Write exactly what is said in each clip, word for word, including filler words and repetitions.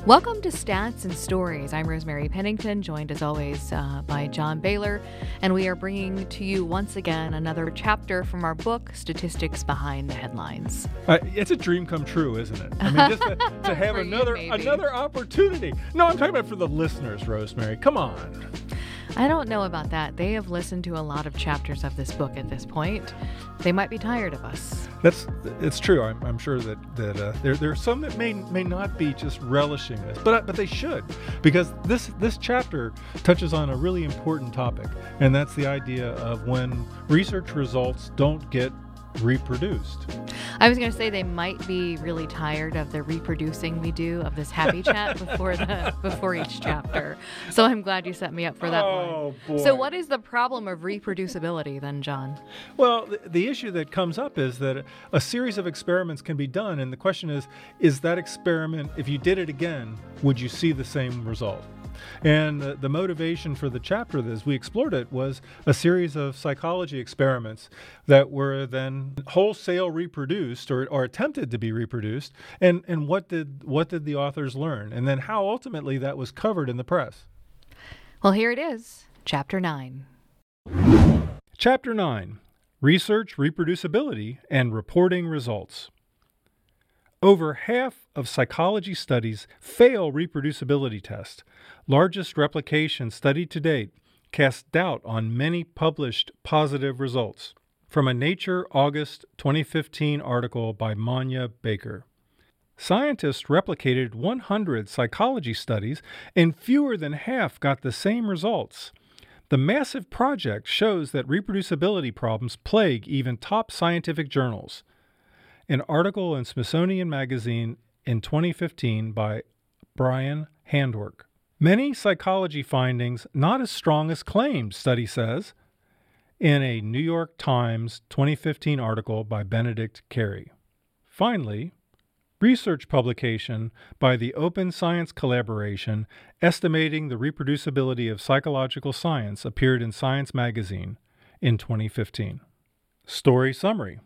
Welcome to Stats and Stories. I'm Rosemary Pennington, joined as always uh, by John Baylor, and we are bringing to you once again another chapter from our book, Statistics Behind the Headlines. Uh, it's a dream come true, isn't it? I mean, just to, to have another you, another opportunity. No, I'm talking about for the listeners, Rosemary. Come on. I don't know about that. They have listened to a lot of chapters of this book at this point. They might be tired of us. That's it's true. I'm, I'm sure that that uh, there there are some that may may not be just relishing this, but but they should, because this this chapter touches on a really important topic, and that's the idea of when research results don't get reproduced. I was going to say they might be really tired of the reproducing we do of this happy chat before the before each chapter. So I'm glad you set me up for that oh, one. Boy. So what is the problem of reproducibility then, John? Well, the, the issue that comes up is that a series of experiments can be done, and the question is, is that experiment, if you did it again, would you see the same result? And the, the motivation for the chapter, as we explored it, was a series of psychology experiments that were then wholesale reproduced or, or attempted to be reproduced. And, and what did what did the authors learn? And then how ultimately that was covered in the press. Well, here it is, Chapter nine. Chapter nine, Research Reproducibility and Reporting Results. Over half of psychology studies fail reproducibility tests. Largest replication studied to date casts doubt on many published positive results. From a Nature August twenty fifteen article by Manya Baker. Scientists replicated one hundred psychology studies, and fewer than half got the same results. The massive project shows that reproducibility problems plague even top scientific journals. An article in Smithsonian Magazine in twenty fifteen by Brian Handwerk. Many psychology findings not as strong as claimed, study says, in a New York Times twenty fifteen article by Benedict Carey. Finally, research publication by the Open Science Collaboration estimating the reproducibility of psychological science appeared in Science Magazine in twenty fifteen. Story summary.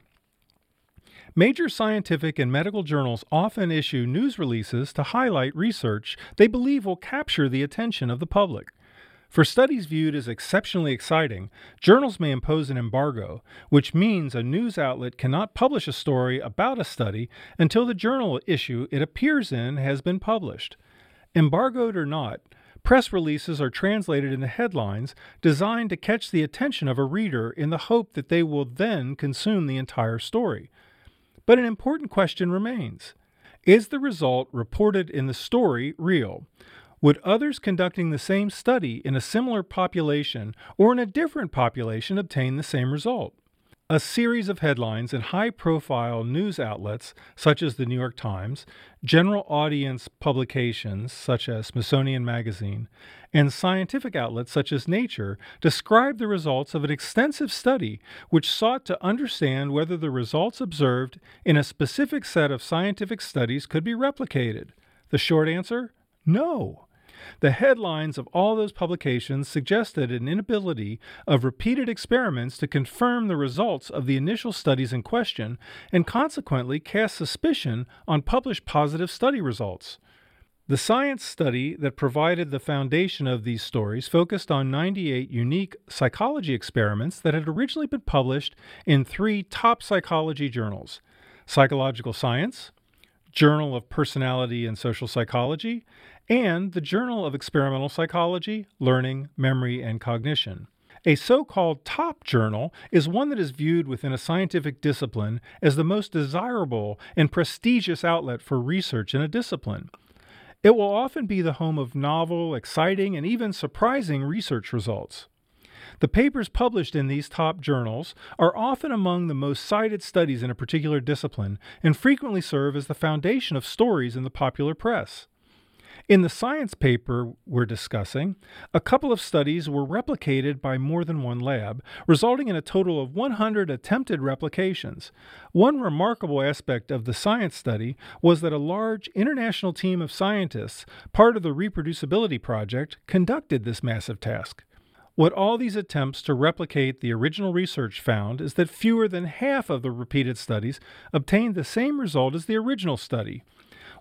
Major scientific and medical journals often issue news releases to highlight research they believe will capture the attention of the public. For studies viewed as exceptionally exciting, journals may impose an embargo, which means a news outlet cannot publish a story about a study until the journal issue it appears in has been published. Embargoed or not, press releases are translated into headlines designed to catch the attention of a reader in the hope that they will then consume the entire story. But an important question remains. Is the result reported in the story real? Would others conducting the same study in a similar population or in a different population obtain the same result? A series of headlines in high-profile news outlets such as the New York Times, general audience publications such as Smithsonian Magazine, and scientific outlets such as Nature describe the results of an extensive study which sought to understand whether the results observed in a specific set of scientific studies could be replicated. The short answer? No. The headlines of all those publications suggested an inability of repeated experiments to confirm the results of the initial studies in question, and consequently cast suspicion on published positive study results. The science study that provided the foundation of these stories focused on ninety-eight unique psychology experiments that had originally been published in three top psychology journals: Psychological Science, Journal of Personality and Social Psychology, and the Journal of Experimental Psychology, Learning, Memory, and Cognition. A so-called top journal is one that is viewed within a scientific discipline as the most desirable and prestigious outlet for research in a discipline. It will often be the home of novel, exciting, and even surprising research results. The papers published in these top journals are often among the most cited studies in a particular discipline and frequently serve as the foundation of stories in the popular press. In the science paper we're discussing, a couple of studies were replicated by more than one lab, resulting in a total of one hundred attempted replications. One remarkable aspect of the science study was that a large international team of scientists, part of the reproducibility project, conducted this massive task. What all these attempts to replicate the original research found is that fewer than half of the repeated studies obtained the same result as the original study.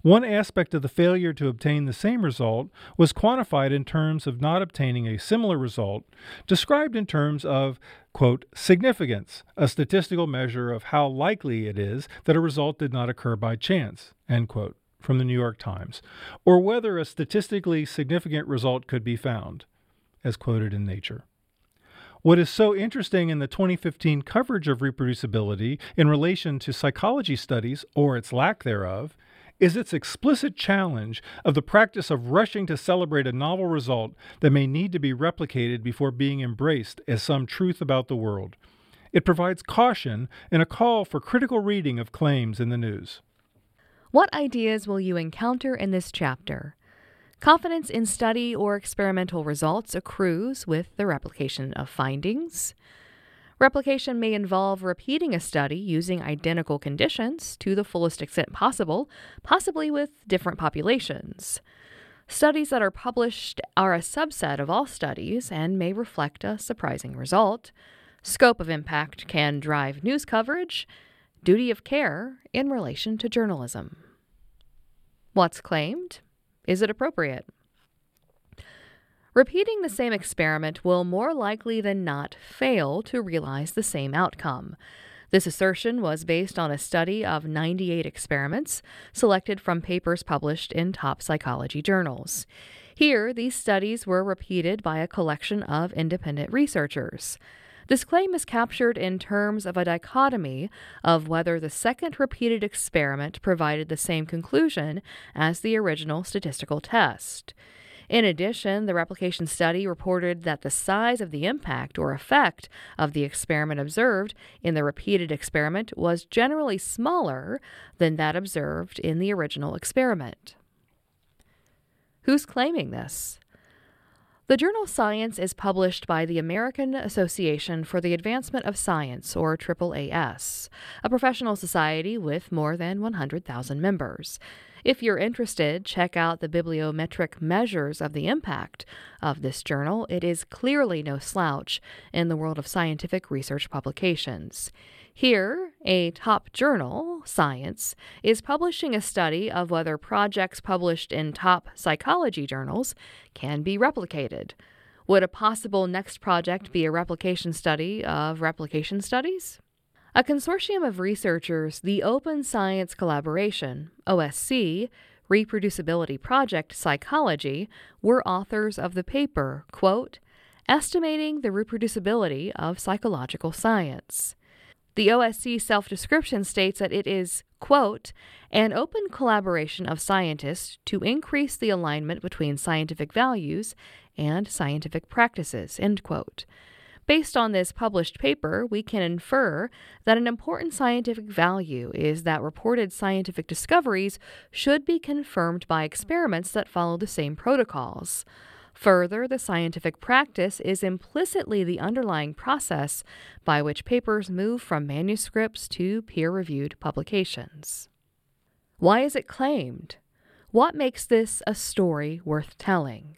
One aspect of the failure to obtain the same result was quantified in terms of not obtaining a similar result, described in terms of, quote, significance, a statistical measure of how likely it is that a result did not occur by chance, end quote, from the New York Times, or whether a statistically significant result could be found, as quoted in Nature. What is so interesting in the twenty fifteen coverage of reproducibility in relation to psychology studies, or its lack thereof, is its explicit challenge of the practice of rushing to celebrate a novel result that may need to be replicated before being embraced as some truth about the world. It provides caution and a call for critical reading of claims in the news. What ideas will you encounter in this chapter? Confidence in study or experimental results accrues with the replication of findings. Replication may involve repeating a study using identical conditions to the fullest extent possible, possibly with different populations. Studies that are published are a subset of all studies and may reflect a surprising result. Scope of impact can drive news coverage. Duty of care in relation to journalism. What's claimed? Is it appropriate? Repeating the same experiment will more likely than not fail to realize the same outcome. This assertion was based on a study of ninety-eight experiments selected from papers published in top psychology journals. Here, these studies were repeated by a collection of independent researchers. This claim is captured in terms of a dichotomy of whether the second repeated experiment provided the same conclusion as the original statistical test. In addition, the replication study reported that the size of the impact or effect of the experiment observed in the repeated experiment was generally smaller than that observed in the original experiment. Who's claiming this? The journal Science is published by the American Association for the Advancement of Science, or A A S, a professional society with more than one hundred thousand members. If you're interested, check out the bibliometric measures of the impact of this journal. It is clearly no slouch in the world of scientific research publications. Here, a top journal, Science, is publishing a study of whether projects published in top psychology journals can be replicated. Would a possible next project be a replication study of replication studies? A consortium of researchers, the Open Science Collaboration, O S C, Reproducibility Project Psychology, were authors of the paper, quote, Estimating the Reproducibility of Psychological Science. The O S C self-description states that it is, quote, an open collaboration of scientists to increase the alignment between scientific values and scientific practices, end quote. Based on this published paper, we can infer that an important scientific value is that reported scientific discoveries should be confirmed by experiments that follow the same protocols. Further, the scientific practice is implicitly the underlying process by which papers move from manuscripts to peer-reviewed publications. Why is it claimed? What makes this a story worth telling?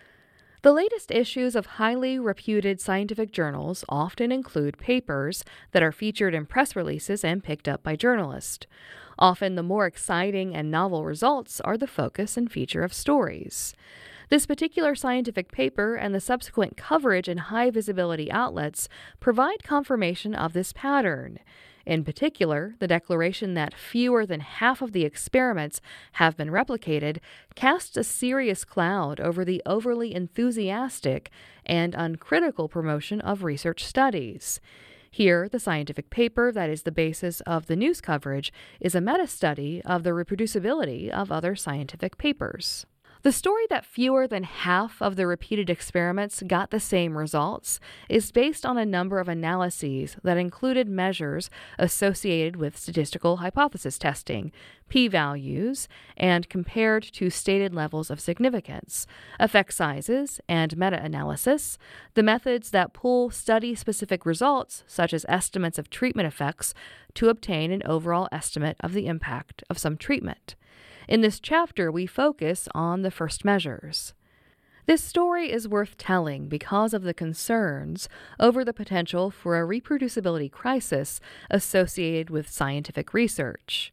The latest issues of highly reputed scientific journals often include papers that are featured in press releases and picked up by journalists. Often the more exciting and novel results are the focus and feature of stories. This particular scientific paper and the subsequent coverage in high-visibility outlets provide confirmation of this pattern. In particular, the declaration that fewer than half of the experiments have been replicated casts a serious cloud over the overly enthusiastic and uncritical promotion of research studies. Here, the scientific paper that is the basis of the news coverage is a meta-study of the reproducibility of other scientific papers. The story that fewer than half of the repeated experiments got the same results is based on a number of analyses that included measures associated with statistical hypothesis testing, p-values, and compared to stated levels of significance, effect sizes, and meta-analysis, the methods that pull study-specific results, such as estimates of treatment effects, to obtain an overall estimate of the impact of some treatment. In this chapter, we focus on the first measures. This story is worth telling because of the concerns over the potential for a reproducibility crisis associated with scientific research.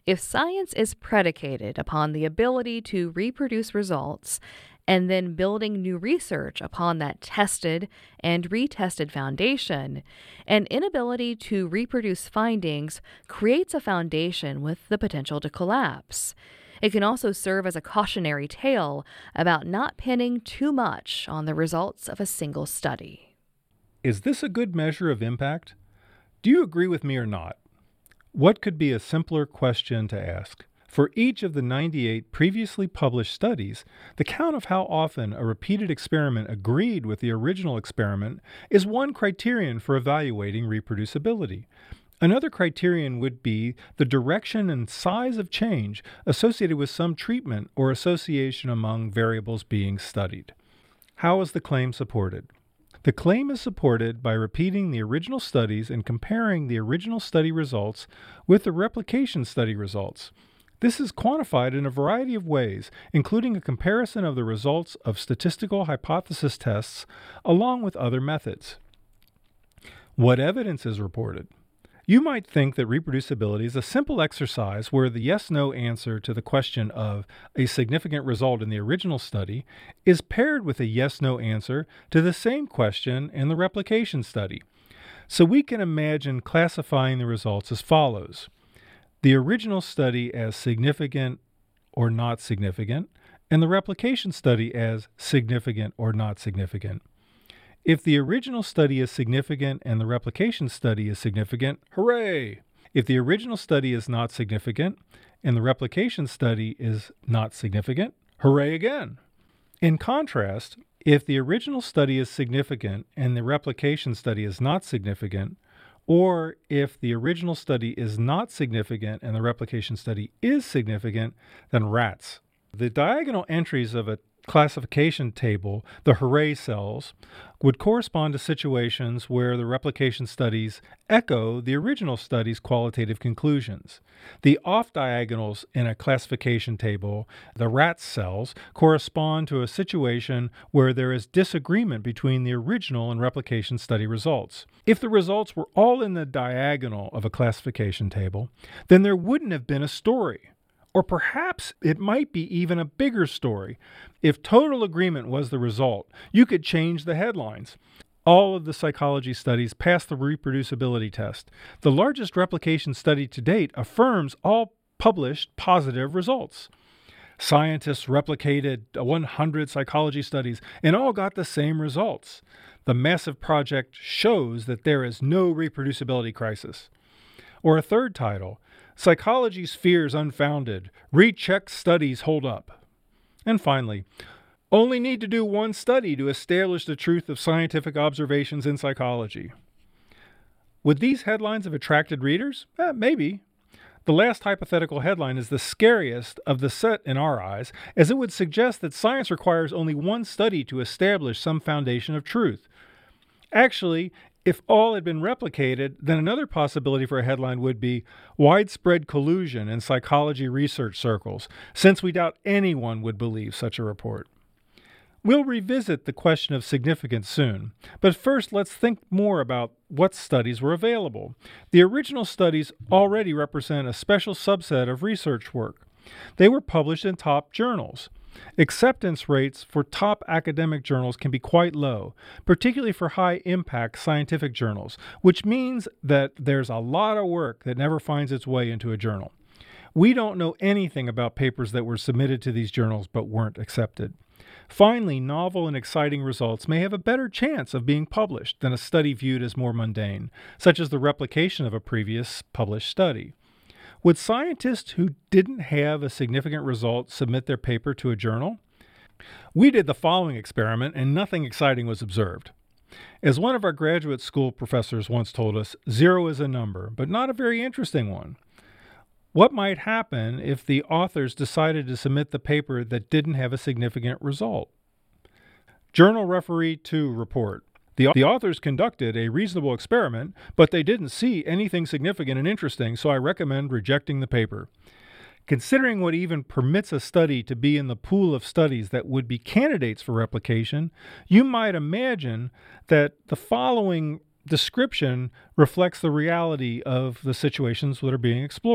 If science is predicated upon the ability to reproduce results and then building new research upon that tested and retested foundation, an inability to reproduce findings creates a foundation with the potential to collapse. It can also serve as a cautionary tale about not pinning too much on the results of a single study. Is this a good measure of impact? Do you agree with me or not? What could be a simpler question to ask? For each of the ninety-eight previously published studies, the count of how often a repeated experiment agreed with the original experiment is one criterion for evaluating reproducibility. Another criterion would be the direction and size of change associated with some treatment or association among variables being studied. How is the claim supported? The claim is supported by repeating the original studies and comparing the original study results with the replication study results. This is quantified in a variety of ways, including a comparison of the results of statistical hypothesis tests along with other methods. What evidence is reported? You might think that reproducibility is a simple exercise where the yes-no answer to the question of a significant result in the original study is paired with a yes-no answer to the same question in the replication study. So we can imagine classifying the results as follows: the original study as significant or not significant, and the replication study as significant or not significant. If the original study is significant and the replication study is significant, hooray! If the original study is not significant and the replication study is not significant, hooray again! In contrast, if the original study is significant and the replication study is not significant, or if the original study is not significant and the replication study is significant, then rats. The diagonal entries of a classification table, the hooray cells, would correspond to situations where the replication studies echo the original study's qualitative conclusions. The off diagonals in a classification table, the rat cells, correspond to a situation where there is disagreement between the original and replication study results. If the results were all in the diagonal of a classification table, then there wouldn't have been a story. Or perhaps it might be even a bigger story. If total agreement was the result, you could change the headlines. All of the psychology studies passed the reproducibility test. The largest replication study to date affirms all published positive results. Scientists replicated one hundred psychology studies and all got the same results. The massive project shows that there is no reproducibility crisis. Or a third title, Psychology's Fears Unfounded. Recheck studies hold up. And finally, only need to do one study to establish the truth of scientific observations in psychology. Would these headlines have attracted readers? Eh, maybe. The last hypothetical headline is the scariest of the set in our eyes, as it would suggest that science requires only one study to establish some foundation of truth. Actually, if all had been replicated, then another possibility for a headline would be widespread collusion in psychology research circles, since we doubt anyone would believe such a report. We'll revisit the question of significance soon, but first let's think more about what studies were available. The original studies already represent a special subset of research work. They were published in top journals. Acceptance rates for top academic journals can be quite low, particularly for high-impact scientific journals, which means that there's a lot of work that never finds its way into a journal. We don't know anything about papers that were submitted to these journals but weren't accepted. Finally, novel and exciting results may have a better chance of being published than a study viewed as more mundane, such as the replication of a previous published study. Would scientists who didn't have a significant result submit their paper to a journal? We did the following experiment and nothing exciting was observed. As one of our graduate school professors once told us, zero is a number, but not a very interesting one. What might happen if the authors decided to submit the paper that didn't have a significant result? Journal Referee two report. The, the authors conducted a reasonable experiment, but they didn't see anything significant and interesting, so I recommend rejecting the paper. Considering what even permits a study to be in the pool of studies that would be candidates for replication, you might imagine that the following description reflects the reality of the situations that are being explored.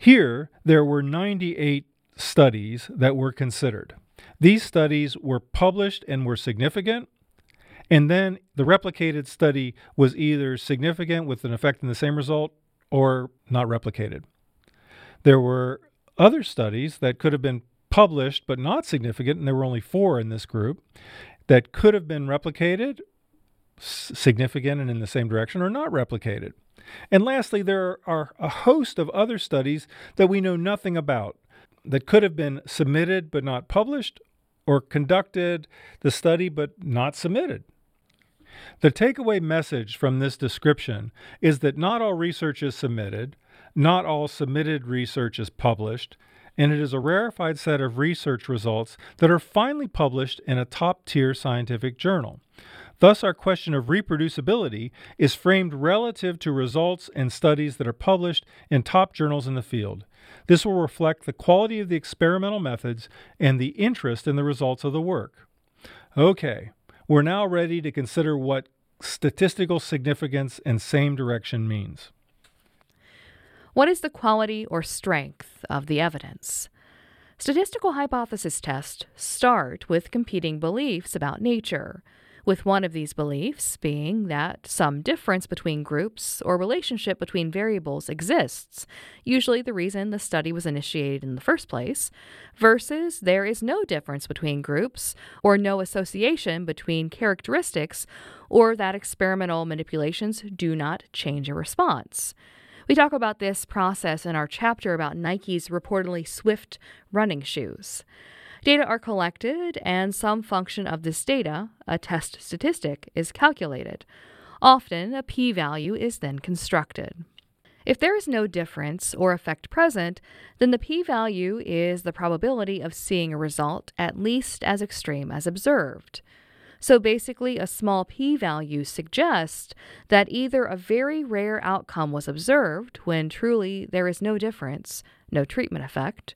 Here, there were ninety-eight studies that were considered. These studies were published and were significant, and then the replicated study was either significant with an effect in the same result or not replicated. There were other studies that could have been published but not significant, and there were only four in this group, that could have been replicated, significant and in the same direction, or not replicated. And lastly, there are a host of other studies that we know nothing about that could have been submitted but not published, or conducted the study but not submitted. The takeaway message from this description is that not all research is submitted, not all submitted research is published, and it is a rarefied set of research results that are finally published in a top-tier scientific journal. Thus, our question of reproducibility is framed relative to results and studies that are published in top journals in the field. This will reflect the quality of the experimental methods and the interest in the results of the work. Okay, we're now ready to consider what statistical significance and same direction means. What is the quality or strength of the evidence? Statistical hypothesis tests start with competing beliefs about nature, with one of these beliefs being that some difference between groups or relationship between variables exists, usually the reason the study was initiated in the first place, versus there is no difference between groups or no association between characteristics, or that experimental manipulations do not change a response. We talk about this process in our chapter about Nike's reportedly swift running shoes. Data are collected, and some function of this data, a test statistic, is calculated. Often, a p-value is then constructed. If there is no difference or effect present, then the p-value is the probability of seeing a result at least as extreme as observed. So basically, a small p-value suggests that either a very rare outcome was observed when truly there is no difference, no treatment effect,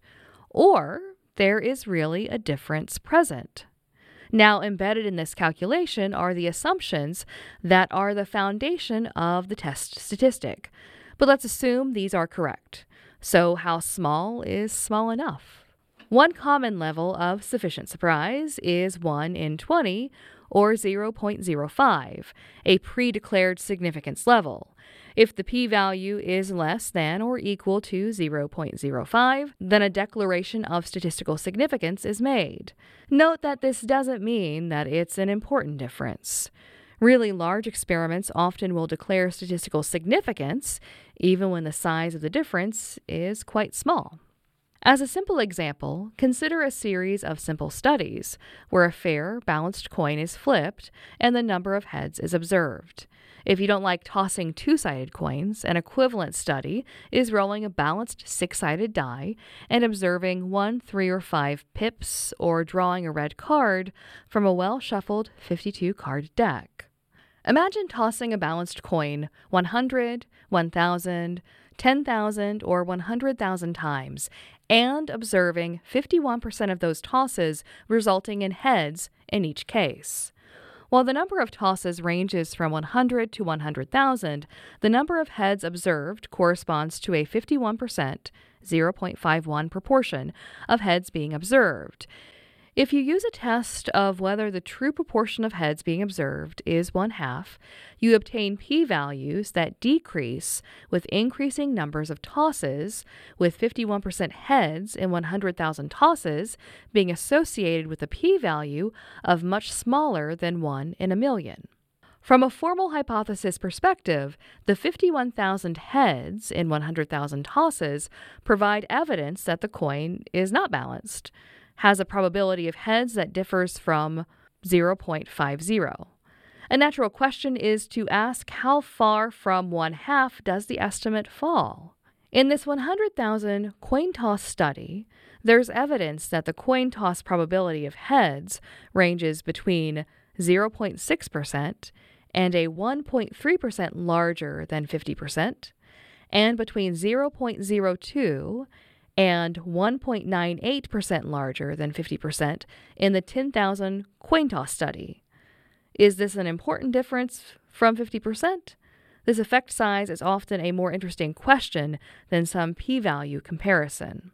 or there is really a difference present. Now, embedded in this calculation are the assumptions that are the foundation of the test statistic. But let's assume these are correct. So how small is small enough? One common level of sufficient surprise is one in twenty, or zero point zero five, a pre-declared significance level. If the p-value is less than or equal to zero point zero five, then a declaration of statistical significance is made. Note that this doesn't mean that it's an important difference. Really large experiments often will declare statistical significance, even when the size of the difference is quite small. As a simple example, consider a series of simple studies where a fair, balanced coin is flipped and the number of heads is observed. If you don't like tossing two-sided coins, an equivalent study is rolling a balanced six-sided die and observing one, three, or five pips, or drawing a red card from a well-shuffled fifty-two card deck. Imagine tossing a balanced coin one hundred, one thousand, ten thousand, or one hundred thousand times, and observing fifty-one percent of those tosses resulting in heads in each case. While the number of tosses ranges from one hundred to one hundred thousand, the number of heads observed corresponds to a fifty-one percent, zero point five one proportion of heads being observed. If you use a test of whether the true proportion of heads being observed is one half, you obtain p-values that decrease with increasing numbers of tosses, with fifty-one percent heads in one hundred thousand tosses being associated with a p-value of much smaller than one in a million. From a formal hypothesis perspective, the fifty-one thousand heads in one hundred thousand tosses provide evidence that the coin is not balanced, has a probability of heads that differs from zero point five zero. A natural question is to ask how far from one half does the estimate fall? In this one hundred thousand coin toss study, there's evidence that the coin toss probability of heads ranges between zero point six percent and a one point three percent larger than fifty percent, and between zero point zero two and one point nine eight percent larger than fifty percent in the ten thousand coin toss study. Is this an important difference from fifty percent? This effect size is often a more interesting question than some p-value comparison.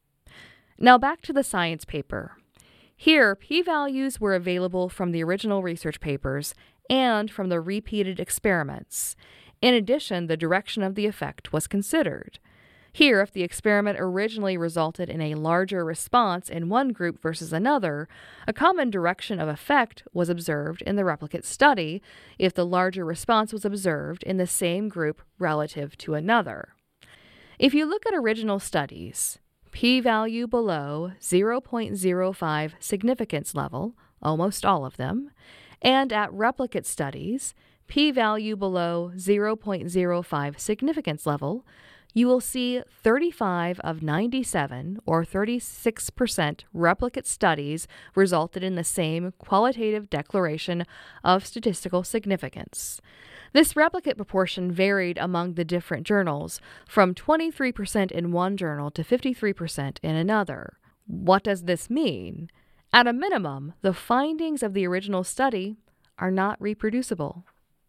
Now back to the science paper. Here, p-values were available from the original research papers and from the repeated experiments. In addition, the direction of the effect was considered. Here, if the experiment originally resulted in a larger response in one group versus another, a common direction of effect was observed in the replicate study if the larger response was observed in the same group relative to another. If you look at original studies, p-value below zero point zero five significance level, almost all of them, and at replicate studies, p-value below zero point zero five significance level, you will see thirty-five of ninety-seven, or thirty-six percent, replicate studies resulted in the same qualitative declaration of statistical significance. This replicate proportion varied among the different journals, from twenty-three percent in one journal to fifty-three percent in another. What does this mean? At a minimum, the findings of the original study are not reproducible.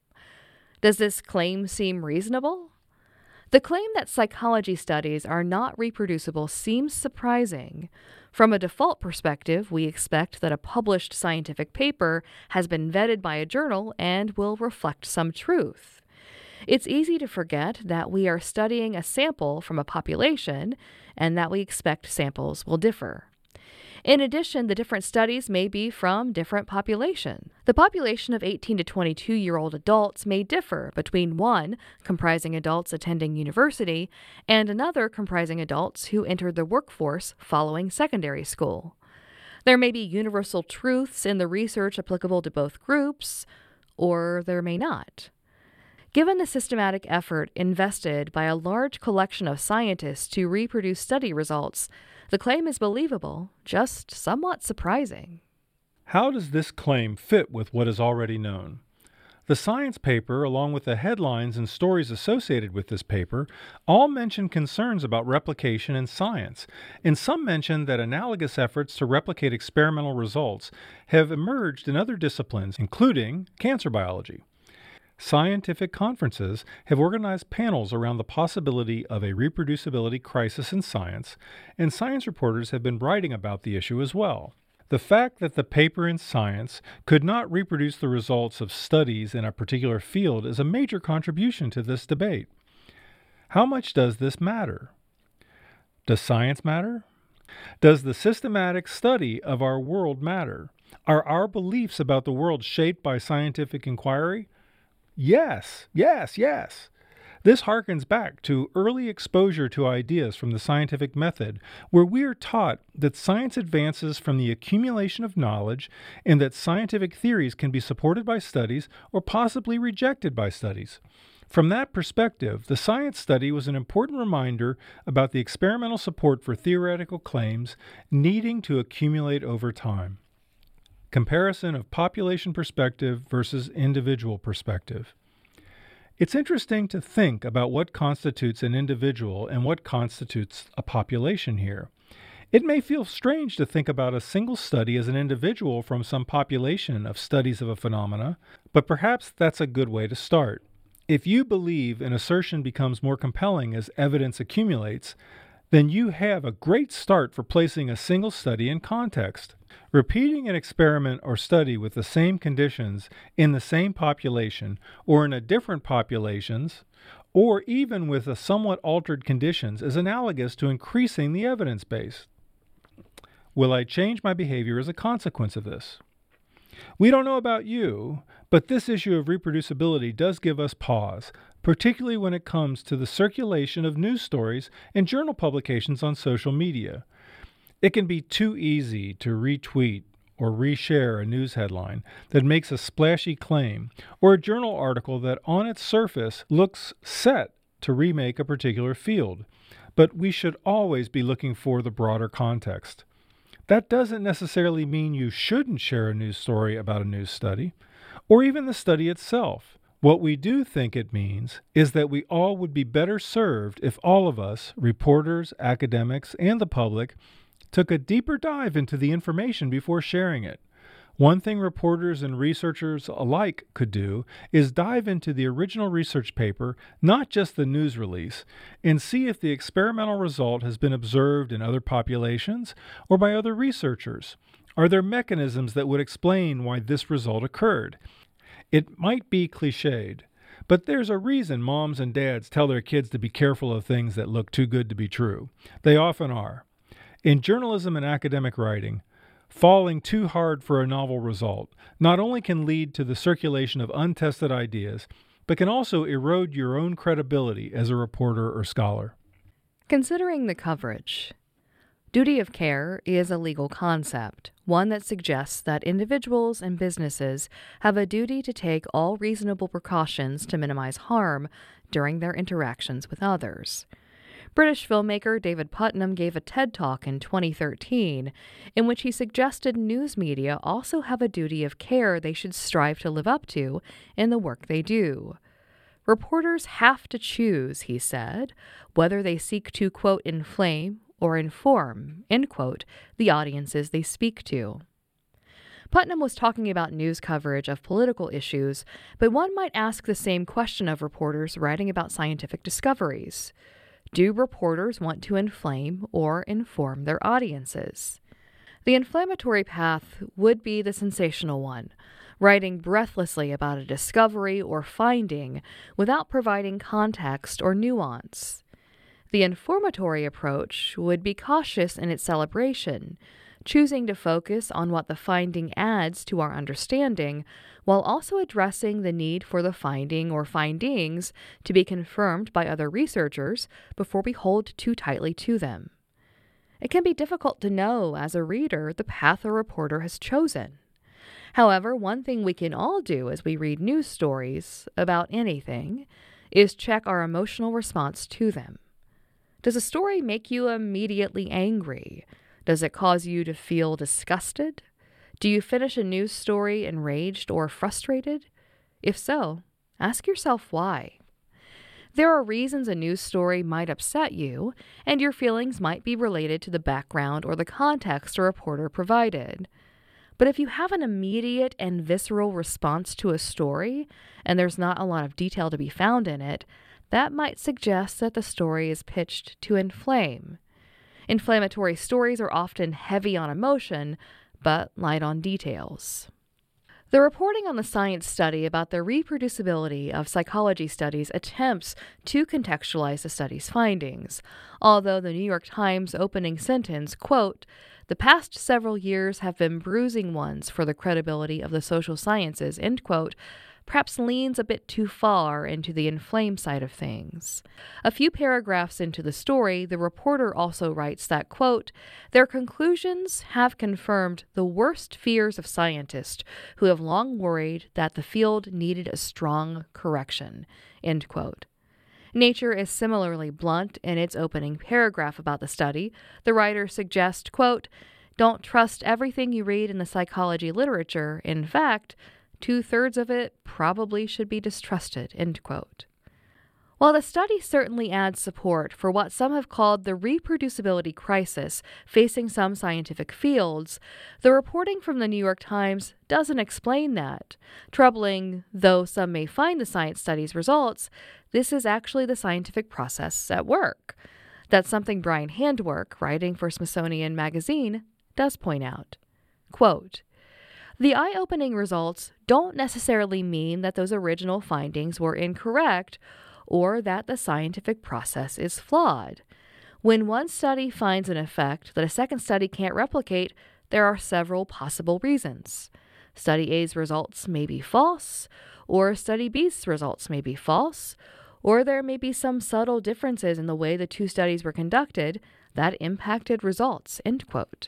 Does this claim seem reasonable? The claim that psychology studies are not reproducible seems surprising. From a default perspective, we expect that a published scientific paper has been vetted by a journal and will reflect some truth. It's easy to forget that we are studying a sample from a population and that we expect samples will differ. In addition, the different studies may be from different populations. The population of eighteen to twenty-two-year-old adults may differ between one comprising adults attending university and another comprising adults who entered the workforce following secondary school. There may be universal truths in the research applicable to both groups, or there may not. Given the systematic effort invested by a large collection of scientists to reproduce study results, the claim is believable, just somewhat surprising. How does this claim fit with what is already known? The science paper, along with the headlines and stories associated with this paper, all mention concerns about replication in science, and some mention that analogous efforts to replicate experimental results have emerged in other disciplines, including cancer biology. Scientific conferences have organized panels around the possibility of a reproducibility crisis in science, and science reporters have been writing about the issue as well. The fact that the paper in Science could not reproduce the results of studies in a particular field is a major contribution to this debate. How much does this matter? Does science matter? Does the systematic study of our world matter? Are our beliefs about the world shaped by scientific inquiry? Yes, yes, yes. This harkens back to early exposure to ideas from the scientific method, where we are taught that science advances from the accumulation of knowledge and that scientific theories can be supported by studies or possibly rejected by studies. From that perspective, the science study was an important reminder about the experimental support for theoretical claims needing to accumulate over time. Comparison of population perspective versus individual perspective. It's interesting to think about what constitutes an individual and what constitutes a population here. It may feel strange to think about a single study as an individual from some population of studies of a phenomena, but perhaps that's a good way to start. If you believe an assertion becomes more compelling as evidence accumulates, then you have a great start for placing a single study in context. Repeating an experiment or study with the same conditions in the same population or in a different populations, or even with a somewhat altered conditions, is analogous to increasing the evidence base. Will I change my behavior as a consequence of this? We don't know about you, but this issue of reproducibility does give us pause, particularly when it comes to the circulation of news stories and journal publications on social media. It can be too easy to retweet or reshare a news headline that makes a splashy claim, or a journal article that on its surface looks set to remake a particular field. But we should always be looking for the broader context. That doesn't necessarily mean you shouldn't share a news story about a news study, or even the study itself. What we do think it means is that we all would be better served if all of us, reporters, academics, and the public, took a deeper dive into the information before sharing it. One thing reporters and researchers alike could do is dive into the original research paper, not just the news release, and see if the experimental result has been observed in other populations or by other researchers. Are there mechanisms that would explain why this result occurred? It might be cliched, but there's a reason moms and dads tell their kids to be careful of things that look too good to be true. They often are. In journalism and academic writing, falling too hard for a novel result not only can lead to the circulation of untested ideas, but can also erode your own credibility as a reporter or scholar. Considering the coverage. Duty of care is a legal concept, one that suggests that individuals and businesses have a duty to take all reasonable precautions to minimize harm during their interactions with others. British filmmaker David Putnam gave a TED Talk in twenty thirteen in which he suggested news media also have a duty of care they should strive to live up to in the work they do. Reporters have to choose, he said, whether they seek to, quote, inflame or inform, end quote, the audiences they speak to. Putnam was talking about news coverage of political issues, but one might ask the same question of reporters writing about scientific discoveries. Do reporters want to inflame or inform their audiences? The inflammatory path would be the sensational one, writing breathlessly about a discovery or finding without providing context or nuance. The informatory approach would be cautious in its celebration, choosing to focus on what the finding adds to our understanding, while also addressing the need for the finding or findings to be confirmed by other researchers before we hold too tightly to them. It can be difficult to know, as a reader, the path a reporter has chosen. However, one thing we can all do as we read news stories about anything is check our emotional response to them. Does a story make you immediately angry? Does it cause you to feel disgusted? Do you finish a news story enraged or frustrated? If so, ask yourself why. There are reasons a news story might upset you, and your feelings might be related to the background or the context a reporter provided. But if you have an immediate and visceral response to a story, and there's not a lot of detail to be found in it, that might suggest that the story is pitched to inflame. Inflammatory stories are often heavy on emotion, but light on details. The reporting on the science study about the reproducibility of psychology studies attempts to contextualize the study's findings, although the New York Times opening sentence, quote, "The past several years have been bruising ones for the credibility of the social sciences," end quote, perhaps leans a bit too far into the inflame side of things. A few paragraphs into the story, the reporter also writes that, quote, "Their conclusions have confirmed the worst fears of scientists who have long worried that the field needed a strong correction," end quote. Nature is similarly blunt in its opening paragraph about the study. The writer suggests, quote, "Don't trust everything you read in the psychology literature. In fact, two-thirds of it probably should be distrusted," end quote. While the study certainly adds support for what some have called the reproducibility crisis facing some scientific fields, the reporting from the New York Times doesn't explain that. Troubling though some may find the science study's results, this is actually the scientific process at work. That's something Brian Handwerk, writing for Smithsonian Magazine, does point out. Quote, "The eye-opening results don't necessarily mean that those original findings were incorrect or that the scientific process is flawed. When one study finds an effect that a second study can't replicate, there are several possible reasons. Study A's results may be false, or Study B's results may be false, or there may be some subtle differences in the way the two studies were conducted that impacted results," end quote.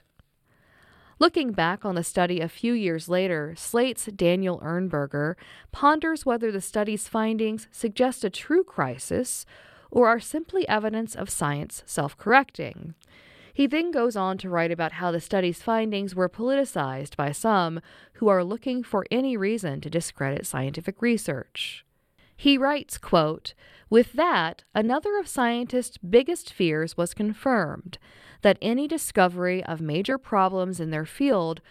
Looking back on the study a few years later, Slate's Daniel Ernberger ponders whether the study's findings suggest a true crisis or are simply evidence of science self-correcting. He then goes on to write about how the study's findings were politicized by some who are looking for any reason to discredit scientific research. He writes, quote, "With that, another of scientists' biggest fears was confirmed, that any discovery of major problems in their field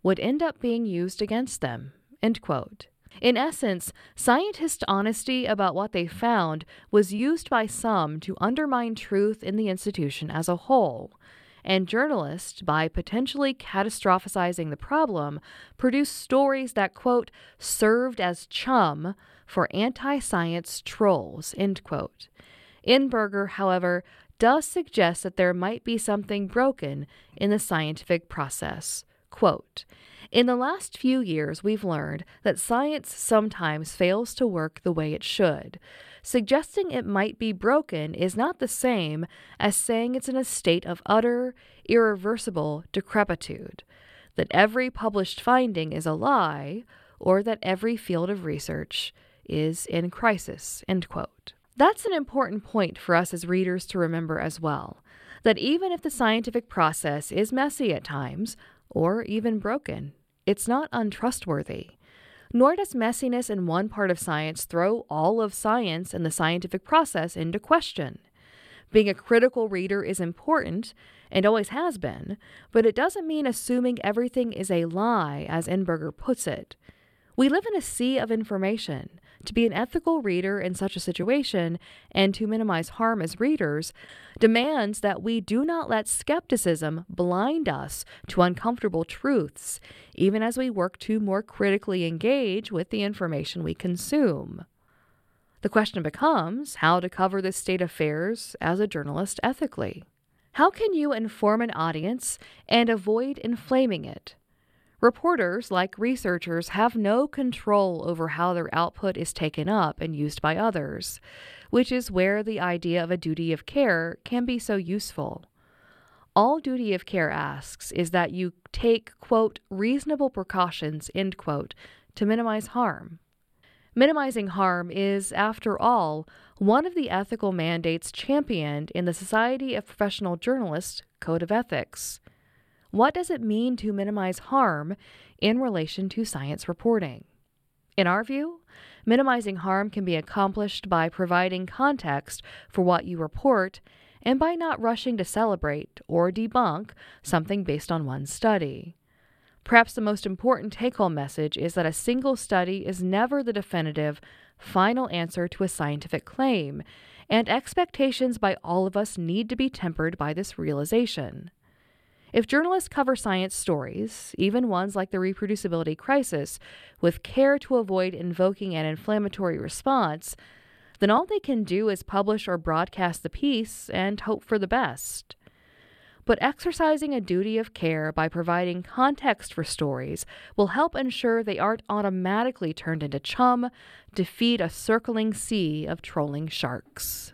would end up being used against them." End quote. In essence, scientists' honesty about what they found was used by some to undermine truth in the institution as a whole, and journalists, by potentially catastrophizing the problem, produced stories that, quote, served as chum for anti-science trolls, end quote. Inberger, however, does suggest that there might be something broken in the scientific process. Quote, "In the last few years, we've learned that science sometimes fails to work the way it should. Suggesting it might be broken is not the same as saying it's in a state of utter, irreversible decrepitude, that every published finding is a lie, or that every field of research is in crisis." End quote. That's an important point for us as readers to remember as well, that even if the scientific process is messy at times, or even broken, it's not untrustworthy. Nor does messiness in one part of science throw all of science and the scientific process into question. Being a critical reader is important, and always has been, but it doesn't mean assuming everything is a lie, as Inberger puts it. We live in a sea of information. To be an ethical reader in such a situation, and to minimize harm as readers, demands that we do not let skepticism blind us to uncomfortable truths, even as we work to more critically engage with the information we consume. The question becomes how to cover this state of affairs as a journalist ethically. How can you inform an audience and avoid inflaming it? Reporters, like researchers, have no control over how their output is taken up and used by others, which is where the idea of a duty of care can be so useful. All duty of care asks is that you take, quote, reasonable precautions, end quote, to minimize harm. Minimizing harm is, after all, one of the ethical mandates championed in the Society of Professional Journalists Code of Ethics. What does it mean to minimize harm in relation to science reporting? In our view, minimizing harm can be accomplished by providing context for what you report and by not rushing to celebrate or debunk something based on one study. Perhaps the most important take-home message is that a single study is never the definitive, final answer to a scientific claim, and expectations by all of us need to be tempered by this realization. If journalists cover science stories, even ones like the reproducibility crisis, with care to avoid invoking an inflammatory response, then all they can do is publish or broadcast the piece and hope for the best. But exercising a duty of care by providing context for stories will help ensure they aren't automatically turned into chum to feed a circling sea of trolling sharks.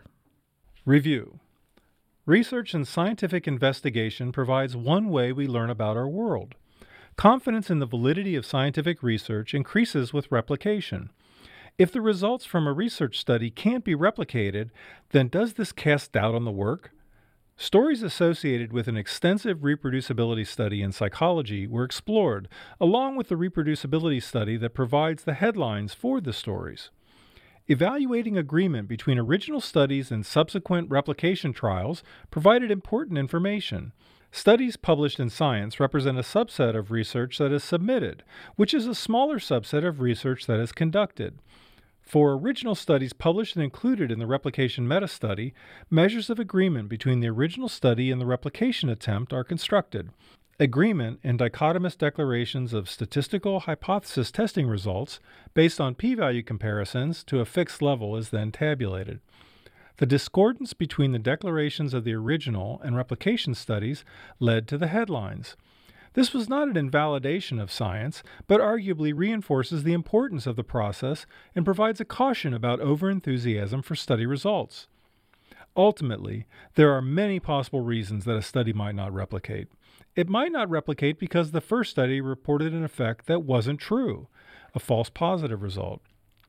Review. Research and scientific investigation provides one way we learn about our world. Confidence in the validity of scientific research increases with replication. If the results from a research study can't be replicated, then does this cast doubt on the work? Stories associated with an extensive reproducibility study in psychology were explored, along with the reproducibility study that provides the headlines for the stories. Evaluating agreement between original studies and subsequent replication trials provided important information. Studies published in Science represent a subset of research that is submitted, which is a smaller subset of research that is conducted. For original studies published and included in the replication meta-study, measures of agreement between the original study and the replication attempt are constructed. Agreement in dichotomous declarations of statistical hypothesis testing results based on p-value comparisons to a fixed level is then tabulated. The discordance between the declarations of the original and replication studies led to the headlines. This was not an invalidation of science, but arguably reinforces the importance of the process and provides a caution about overenthusiasm for study results. Ultimately, there are many possible reasons that a study might not replicate. It might not replicate because the first study reported an effect that wasn't true, a false positive result.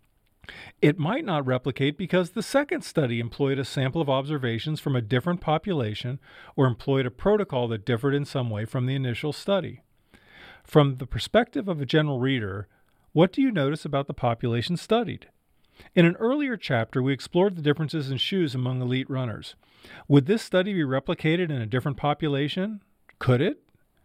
It might not replicate because the second study employed a sample of observations from a different population or employed a protocol that differed in some way from the initial study. From the perspective of a general reader, what do you notice about the population studied? In an earlier chapter, we explored the differences in shoes among elite runners. Would this study be replicated in a different population? Could it?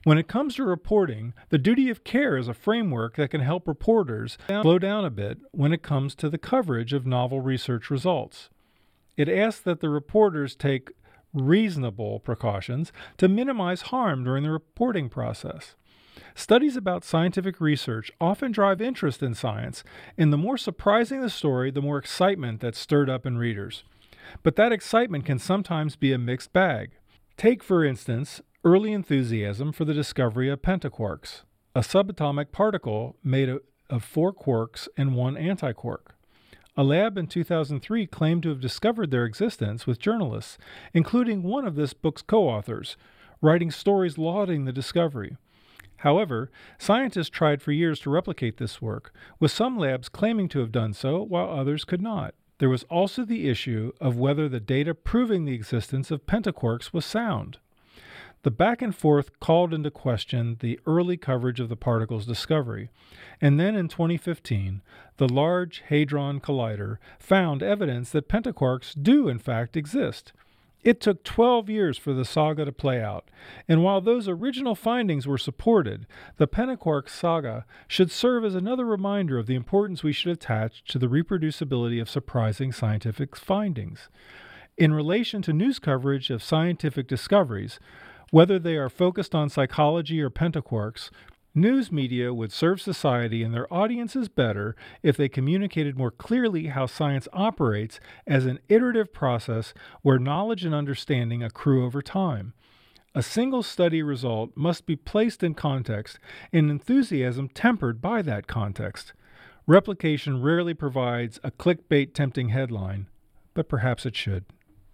When it comes to reporting, the duty of care is a framework that can help reporters slow down a bit when it comes to the coverage of novel research results. It asks that the reporters take reasonable precautions to minimize harm during the reporting process. Studies about scientific research often drive interest in science, and the more surprising the story, the more excitement that's stirred up in readers. But that excitement can sometimes be a mixed bag. Take, for instance, early enthusiasm for the discovery of pentaquarks, a subatomic particle made of four quarks and one antiquark. A lab in two thousand three claimed to have discovered their existence with journalists, including one of this book's co-authors, writing stories lauding the discovery. However, scientists tried for years to replicate this work, with some labs claiming to have done so while others could not. There was also the issue of whether the data proving the existence of pentaquarks was sound. The back and forth called into question the early coverage of the particle's discovery, and then in twenty fifteen, the Large Hadron Collider found evidence that pentaquarks do in fact exist. It took twelve years for the saga to play out, and while those original findings were supported, the pentaquark saga should serve as another reminder of the importance we should attach to the reproducibility of surprising scientific findings. In relation to news coverage of scientific discoveries, whether they are focused on psychology or pentaquarks, news media would serve society and their audiences better if they communicated more clearly how science operates as an iterative process where knowledge and understanding accrue over time. A single study result must be placed in context and enthusiasm tempered by that context. Replication rarely provides a clickbait tempting headline, but perhaps it should.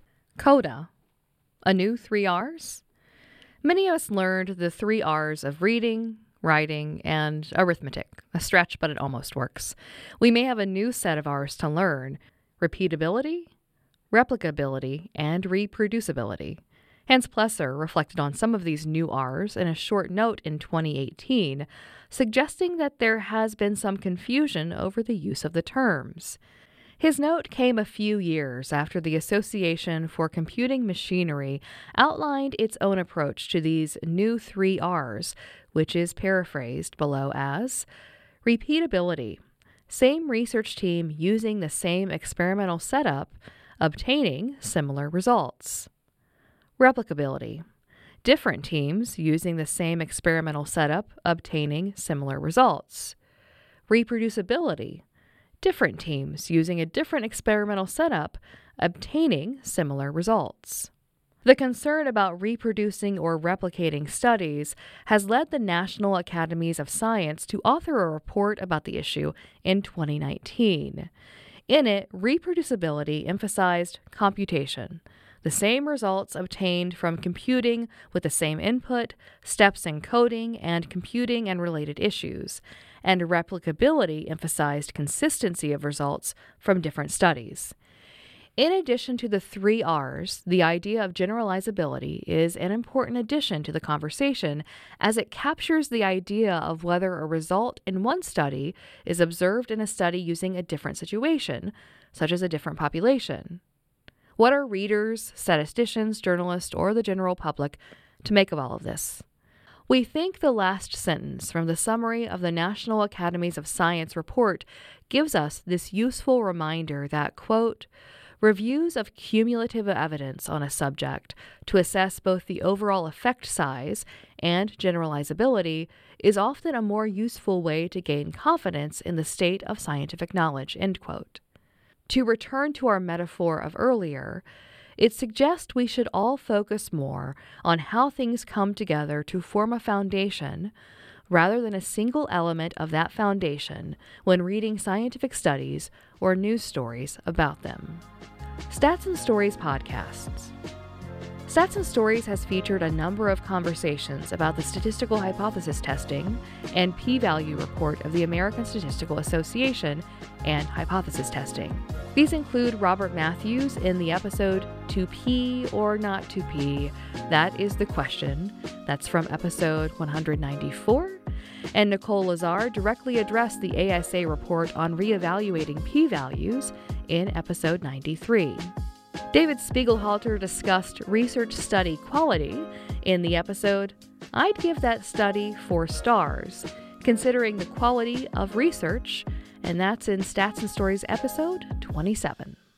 CODA, a new three R's? Many of us learned the three R's of reading, writing, and arithmetic. A stretch, but it almost works. We may have a new set of R's to learn: repeatability, replicability, and reproducibility. Hans Plesser reflected on some of these new R's in a short note in twenty eighteen, suggesting that there has been some confusion over the use of the terms. His note came a few years after the Association for Computing Machinery outlined its own approach to these new three R's, which is paraphrased below as repeatability, same research team using the same experimental setup, obtaining similar results. Replicability, different teams using the same experimental setup, obtaining similar results. Reproducibility, different teams using a different experimental setup, obtaining similar results. The concern about reproducing or replicating studies has led the National Academies of Science to author a report about the issue in twenty nineteen. In it, reproducibility emphasized computation, the same results obtained from computing with the same input, steps in coding, and computing and related issues, and replicability emphasized consistency of results from different studies. In addition to the three R's, the idea of generalizability is an important addition to the conversation as it captures the idea of whether a result in one study is observed in a study using a different situation, such as a different population. What are readers, statisticians, journalists, or the general public to make of all of this? We think the last sentence from the summary of the National Academies of Science report gives us this useful reminder that, quote, reviews of cumulative evidence on a subject to assess both the overall effect size and generalizability is often a more useful way to gain confidence in the state of scientific knowledge, end quote. To return to our metaphor of earlier, it suggests we should all focus more on how things come together to form a foundation rather than a single element of that foundation when reading scientific studies or news stories about them. Stats and Stories podcasts. Stats and Stories has featured a number of conversations about the statistical hypothesis testing and p-value report of the American Statistical Association and hypothesis testing. These include Robert Matthews in the episode To P or Not to P? That is the question. That's from episode one hundred ninety-four. And Nicole Lazar directly addressed the A S A report on reevaluating p-values in episode ninety-three. David Spiegelhalter discussed research study quality in the episode, I'd Give That Study Four Stars, considering the quality of research, and that's in Stats and Stories episode twenty-seven.